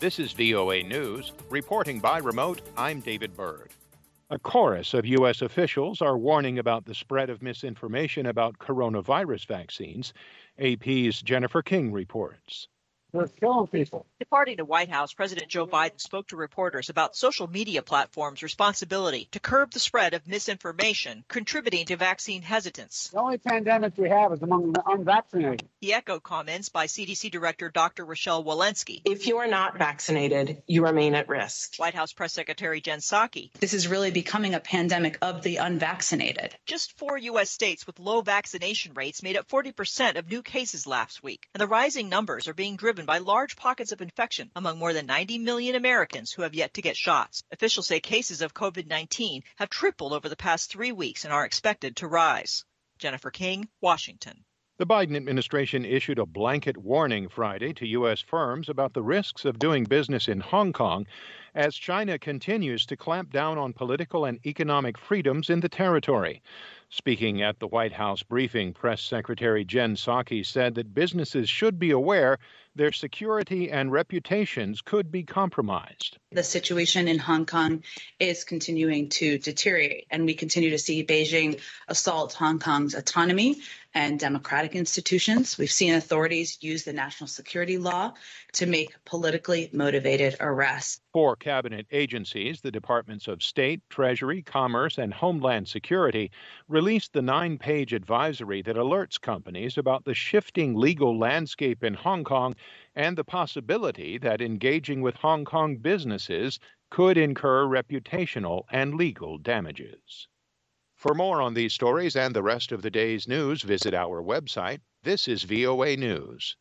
This is VOA News. Reporting by remote, I'm David Byrd. A chorus of U.S. officials are warning about the spread of misinformation about coronavirus vaccines. AP's Jennifer King reports. They're killing people. Departing the White House, President Joe Biden spoke to reporters about social media platforms' responsibility to curb the spread of misinformation, contributing to vaccine hesitance. The only pandemic we have is among the unvaccinated. He echoed comments by CDC Director Dr. Rochelle Walensky. If you are not vaccinated, you remain at risk. White House Press Secretary Jen Psaki. This is really becoming a pandemic of the unvaccinated. Just 4 U.S. states with low vaccination rates made up 40% of new cases last week, and the rising numbers are being driven by large pockets of infection among more than 90 million Americans who have yet to get shots. Officials say cases of COVID-19 have tripled over the past 3 weeks and are expected to rise. Jennifer King, Washington. The Biden administration issued a blanket warning Friday to U.S. firms about the risks of doing business in Hong Kong as China continues to clamp down on political and economic freedoms in the territory. Speaking at the White House briefing, Press Secretary Jen Psaki said that businesses should be aware their security and reputations could be compromised. The situation in Hong Kong is continuing to deteriorate, and we continue to see Beijing assault Hong Kong's autonomy and democratic institutions. We've seen authorities use the national security law to make politically motivated arrests. 4 cabinet agencies, the Departments of State, Treasury, Commerce, and Homeland Security, released the 9-page advisory that alerts companies about the shifting legal landscape in Hong Kong and the possibility that engaging with Hong Kong businesses could incur reputational and legal damages. For more on these stories and the rest of the day's news, visit our website. This is VOA News.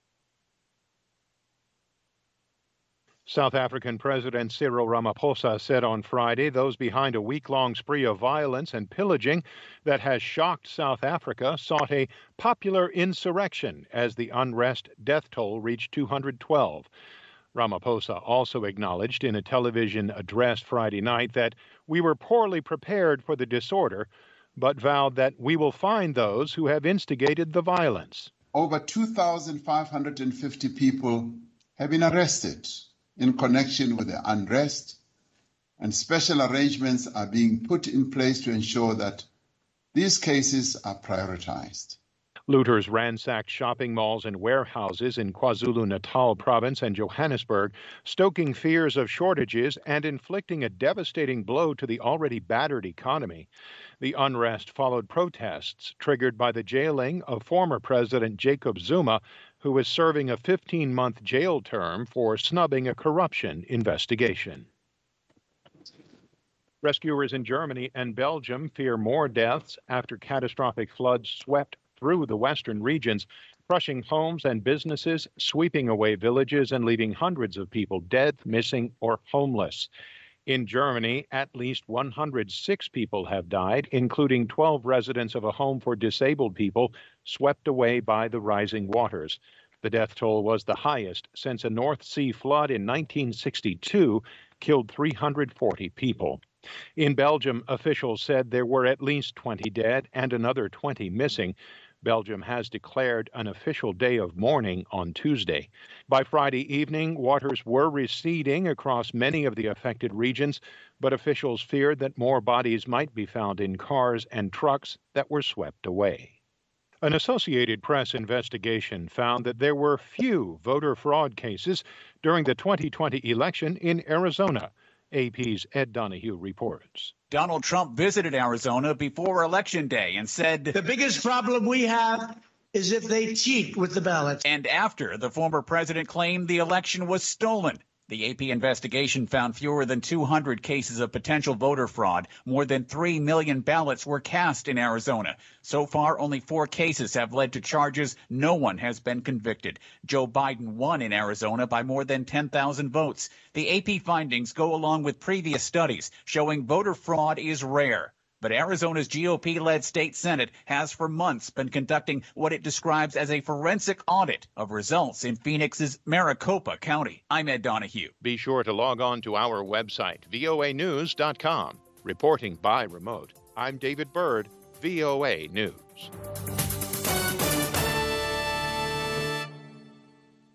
South African President Cyril Ramaphosa said on Friday those behind a week-long spree of violence and pillaging that has shocked South Africa sought a popular insurrection as the unrest death toll reached 212. Ramaphosa also acknowledged in a television address Friday night that we were poorly prepared for the disorder, but vowed that we will find those who have instigated the violence. Over 2,550 people have been arrested in connection with the unrest, and special arrangements are being put in place to ensure that these cases are prioritized. Looters ransacked shopping malls and warehouses in KwaZulu-Natal province and Johannesburg, stoking fears of shortages and inflicting a devastating blow to the already battered economy. The unrest followed protests triggered by the jailing of former President Jacob Zuma, who is serving a 15-month jail term for snubbing a corruption investigation. Rescuers in Germany and Belgium fear more deaths after catastrophic floods swept through the western regions, crushing homes and businesses, sweeping away villages, and leaving hundreds of people dead, missing, or homeless. In Germany, at least 106 people have died, including 12 residents of a home for disabled people swept away by the rising waters. The death toll was the highest since a North Sea flood in 1962 killed 340 people. In Belgium, officials said there were at least 20 dead and another 20 missing. Belgium has declared an official day of mourning on Tuesday. By Friday evening, waters were receding across many of the affected regions, but officials feared that more bodies might be found in cars and trucks that were swept away. An Associated Press investigation found that there were few voter fraud cases during the 2020 election in Arizona. AP's Ed Donahue reports. Donald Trump visited Arizona before Election Day and said, "The biggest problem we have is if they cheat with the ballots." And after the former president claimed the election was stolen. The AP investigation found fewer than 200 cases of potential voter fraud. More than 3 million ballots were cast in Arizona. So far, only 4 cases have led to charges. No one has been convicted. Joe Biden won in Arizona by more than 10,000 votes. The AP findings go along with previous studies showing voter fraud is rare. But Arizona's GOP-led state Senate has for months been conducting what it describes as a forensic audit of results in Phoenix's Maricopa County. I'm Ed Donahue. Be sure to log on to our website, voanews.com. Reporting by remote, I'm David Byrd, VOA News.